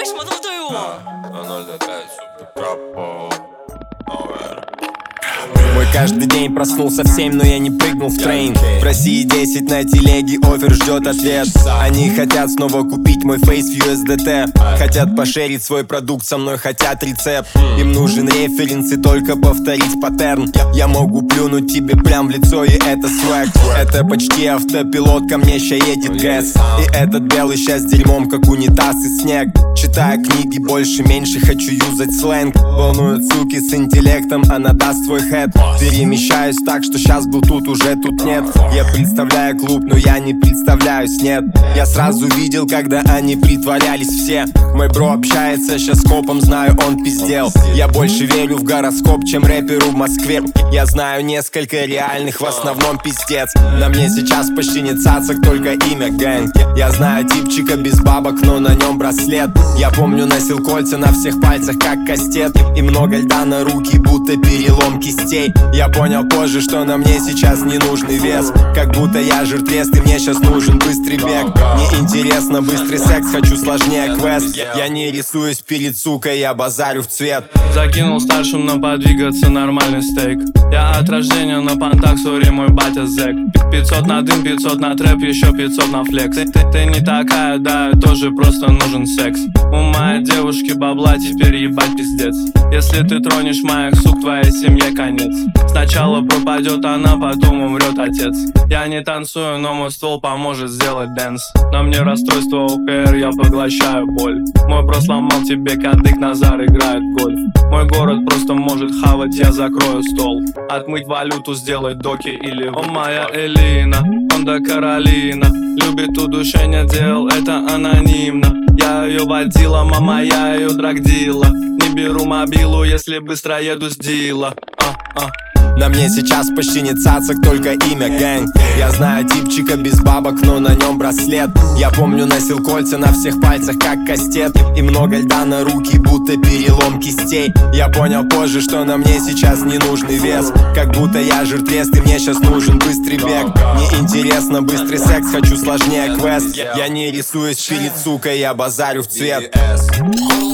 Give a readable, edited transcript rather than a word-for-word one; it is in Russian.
Мой каждый день проснулся в 7, но я не прыгнул в трейн. В России 10 на телеге, оффер ждет ответ. Они хотят снова купить мой фейс в USDT. Хотят пошерить свой продукт со мной, хотят рецепт. Им нужен референс и только повторить паттерн. Я могу плюнуть тебе прям в лицо, и это свэг. Это почти автопилот, ко мне ща едет ГЭС. И этот белый ща с дерьмом, как унитаз и снег. Читаю книги больше-меньше, хочу юзать сленг. Волнуют суки с интеллектом, она даст свой хэт. Перемещаюсь так, что сейчас был тут, уже тут нет. Я представляю клуб, но я не представляюсь, нет. Я сразу видел, когда они притворялись все. Мой бро общается сейчас с копом, знаю, он пиздел. Я больше верю в гороскоп, чем рэперу в Москве. Я знаю несколько реальных, в основном пиздец. На мне сейчас почти не цацак, только имя гэнг. Я знаю типчика без бабок, но на нем браслет. Я помню, носил кольца на всех пальцах, как кастет. И много льда на руки, будто перелом кистей. Я понял позже, что на мне сейчас не нужный вес. Как будто я жертвец, и мне сейчас нужен быстрый бег. Мне интересно быстрый секс, хочу сложнее квест. Я не рисуюсь перед сукой, я базарю в цвет. Закинул старшим на подвигаться нормальный стейк. Я от рождения на понтах, сори, мой батя зэк. 500 на дым, 500 на трэп, еще 500 на флекс. Ты не такая, да, тоже просто нужен секс. У моей девушки бабла, теперь ебать пиздец. Если ты тронешь моих сук, твоей семье конец. Сначала пропадет она, потом умрет отец. Я не танцую, но мой ствол поможет сделать дэнс. На мне расстройство ОКР, я поглощаю боль. Мой бро сломал тебе кадык, Назар играет в гольф. Мой город просто может хавать, я закрою стол. Отмыть валюту, сделать доки или... О, моя Элина, Honda Каролина. Любит удушение дел, это анонимно. Я ее водила, мама, я ее драгдила. Не беру мобилу, если быстро еду с дила. На мне сейчас почти не цацак, только имя гэнг. Я знаю типчика без бабок, но на нем браслет. Я помню, носил кольца на всех пальцах, как кастет. И много льда на руки, будто перелом кистей. Я понял позже, что на мне сейчас не нужный вес. Как будто я жертвец, и мне сейчас нужен быстрый бег. Мне интересно быстрый секс, хочу сложнее квест. Я не рисуюсь перед сукой, я базарю в цвет.